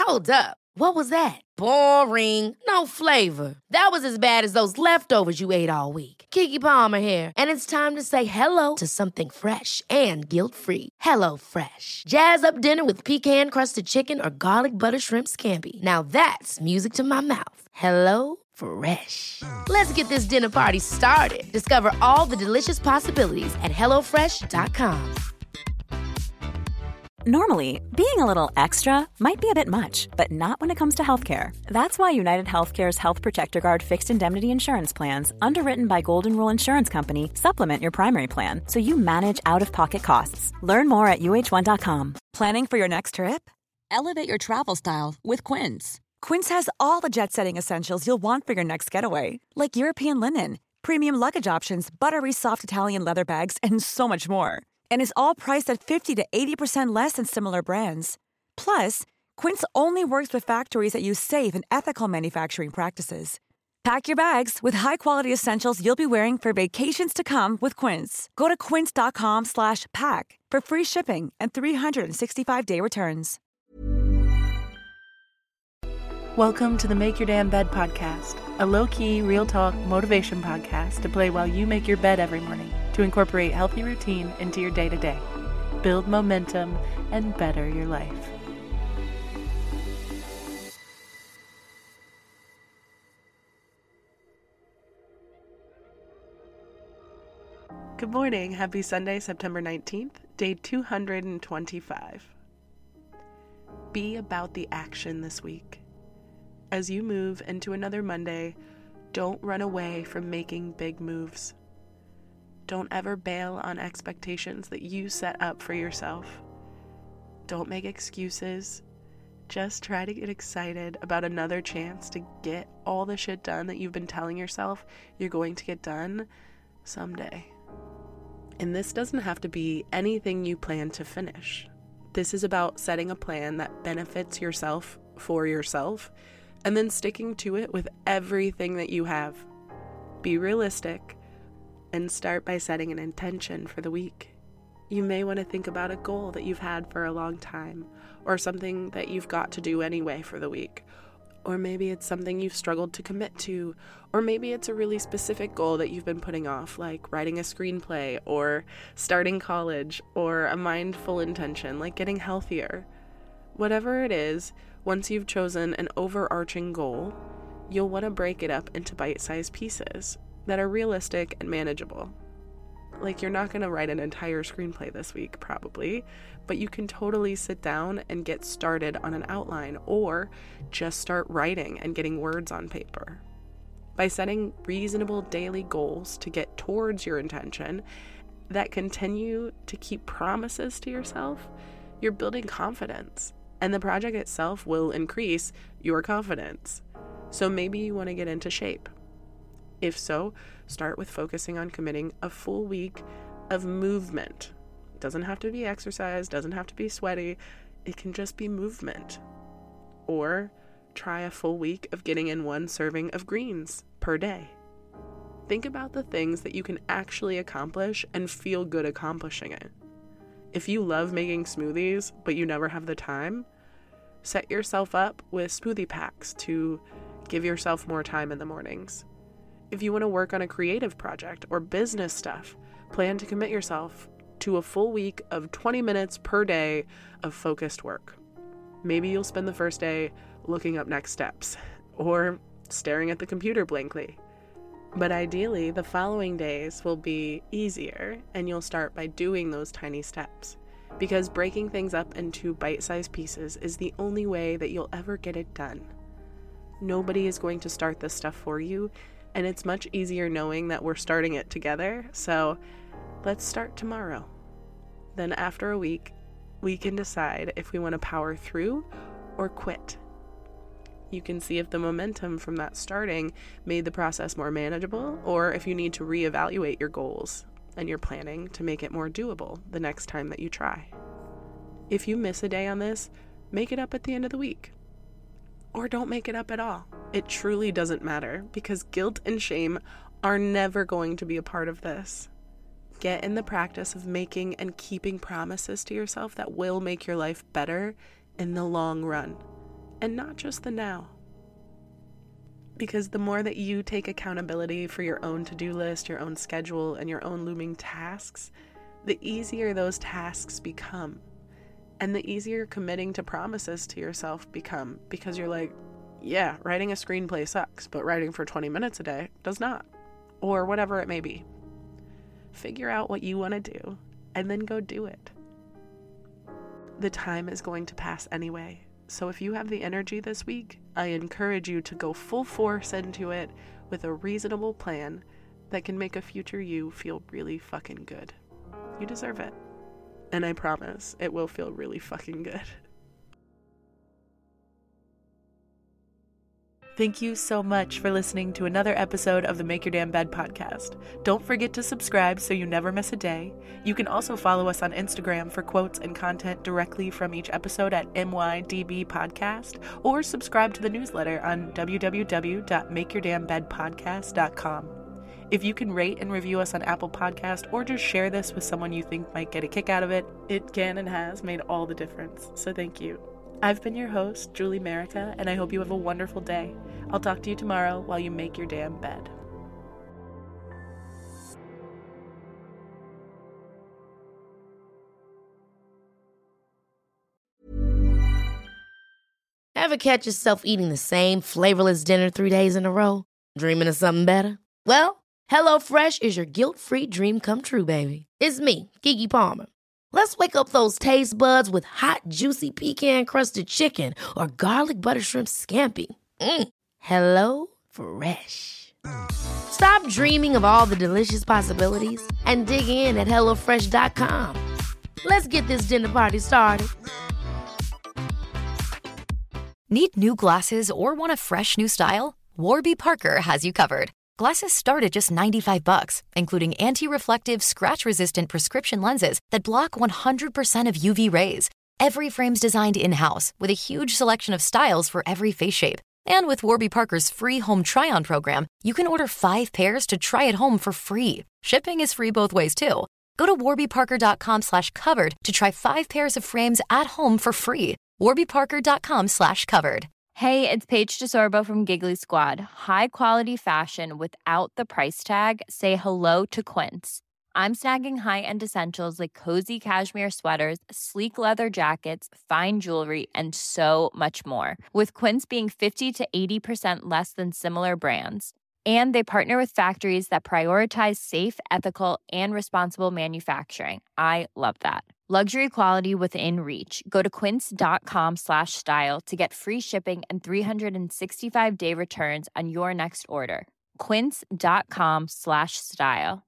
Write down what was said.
Hold up. What was that? Boring. No flavor. That was as bad as those leftovers you ate all week. Keke Palmer here, and it's time to say hello to something fresh and guilt-free. Hello Fresh. Jazz up dinner with pecan-crusted chicken or garlic butter shrimp scampi. Now that's music to my mouth. Hello Fresh. Let's get this dinner party started. Discover all the delicious possibilities at hellofresh.com. Normally, being a little extra might be a bit much, but not when it comes to healthcare. That's why United Healthcare's Health Protector Guard fixed indemnity insurance plans, underwritten by Golden Rule Insurance Company, supplement your primary plan so you manage out-of-pocket costs. Learn more at uh1.com. Planning for your next trip? Elevate your travel style with Quince. Quince has all the jet-setting essentials you'll want for your next getaway, like European linen, premium luggage options, buttery soft Italian leather bags, and so much more. And is all priced at 50 to 80% less than similar brands. Plus, Quince only works with factories that use safe and ethical manufacturing practices. Pack your bags with high-quality essentials you'll be wearing for vacations to come with Quince. Go to quince.com/pack for free shipping and 365-day returns. Welcome to the Make Your Damn Bed podcast, a low-key, real-talk motivation podcast to play while you make your bed every morning, to incorporate healthy routine into your day-to-day, build momentum, and better your life. Good morning. Happy Sunday, September 19th, day 225. Be about the action this week. As you move into another Monday, don't run away from making big moves. Don't ever bail on expectations that you set up for yourself. Don't make excuses. Just try to get excited about another chance to get all the shit done that you've been telling yourself you're going to get done someday. And this doesn't have to be anything you plan to finish. This is about setting a plan that benefits yourself for yourself, and then sticking to it with everything that you have. Be realistic and start by setting an intention for the week. You may want to think about a goal that you've had for a long time, or something that you've got to do anyway for the week. Or maybe it's something you've struggled to commit to, or maybe it's a really specific goal that you've been putting off, like writing a screenplay, or starting college, or a mindful intention, like getting healthier. Whatever it is, once you've chosen an overarching goal, you'll want to break it up into bite-sized pieces that are realistic and manageable. Like, you're not going to write an entire screenplay this week, probably, but you can totally sit down and get started on an outline, or just start writing and getting words on paper. By setting reasonable daily goals to get towards your intention that continue to keep promises to yourself, you're building confidence, and the project itself will increase your confidence. So maybe you want to get into shape. If so, start with focusing on committing a full week of movement. It doesn't have to be exercise, doesn't have to be sweaty. It can just be movement. Or try a full week of getting in 1 serving of greens per day. Think about the things that you can actually accomplish and feel good accomplishing it. If you love making smoothies, but you never have the time, set yourself up with smoothie packs to give yourself more time in the mornings. If you want to work on a creative project or business stuff, plan to commit yourself to a full week of 20 minutes per day of focused work. Maybe you'll spend the first day looking up next steps or staring at the computer blankly. But ideally, the following days will be easier, and you'll start by doing those tiny steps. Because breaking things up into bite-sized pieces is the only way that you'll ever get it done. Nobody is going to start this stuff for you, and it's much easier knowing that we're starting it together, so let's start tomorrow. Then after a week, we can decide if we want to power through or quit. You can see if the momentum from that starting made the process more manageable, or if you need to reevaluate your goals and your planning to make it more doable the next time that you try. If you miss a day on this, make it up at the end of the week. Or don't make it up at all. It truly doesn't matter, because guilt and shame are never going to be a part of this. Get in the practice of making and keeping promises to yourself that will make your life better in the long run. and not just the now. Because the more that you take accountability for your own to-do list, your own schedule, and your own looming tasks, the easier those tasks become. And the easier committing to promises to yourself become. Because you're like, yeah, writing a screenplay sucks, but writing for 20 minutes a day does not. Or whatever it may be. Figure out what you want to do, and then go do it. The time is going to pass anyway. So if you have the energy this week, I encourage you to go full force into it with a reasonable plan that can make a future you feel really fucking good. You deserve it. And I promise it will feel really fucking good. Thank you so much for listening to another episode of the Make Your Damn Bed podcast. Don't forget to subscribe so you never miss a day. You can also follow us on Instagram for quotes and content directly from each episode at MYDB Podcast, or subscribe to the newsletter on www.makeyourdamnbedpodcast.com. If you can rate and review us on Apple Podcast, or just share this with someone you think might get a kick out of it, it can and has made all the difference. So thank you. I've been your host, Julie Merica, and I hope you have a wonderful day. I'll talk to you tomorrow while you make your damn bed. Ever catch yourself eating the same flavorless dinner 3 days in a row? Dreaming of something better? Well, HelloFresh is your guilt-free dream come true, baby. It's me, Keke Palmer. Let's wake up those taste buds with hot, juicy pecan-crusted chicken or garlic butter shrimp scampi. Hello Fresh. Stop dreaming of all the delicious possibilities and dig in at HelloFresh.com. Let's get this dinner party started. Need new glasses or want a fresh new style? Warby Parker has you covered. Glasses start at just $95, including anti-reflective, scratch-resistant prescription lenses that block 100% of UV rays. Every frame's designed in-house with a huge selection of styles for every face shape. And with Warby Parker's free home try-on program, you can order 5 pairs to try at home for free. Shipping is free both ways, too. Go to warbyparker.com/covered to try 5 pairs of frames at home for free. warbyparker.com/covered. Hey, it's Paige DeSorbo from Giggly Squad. High quality fashion without the price tag. Say hello to Quince. I'm snagging high-end essentials like cozy cashmere sweaters, sleek leather jackets, fine jewelry, and so much more. With Quince being 50 to 80% less than similar brands. And they partner with factories that prioritize safe, ethical, and responsible manufacturing. I love that. Luxury quality within reach. Go to quince.com/style to get free shipping and 365-day returns on your next order. Quince.com/style.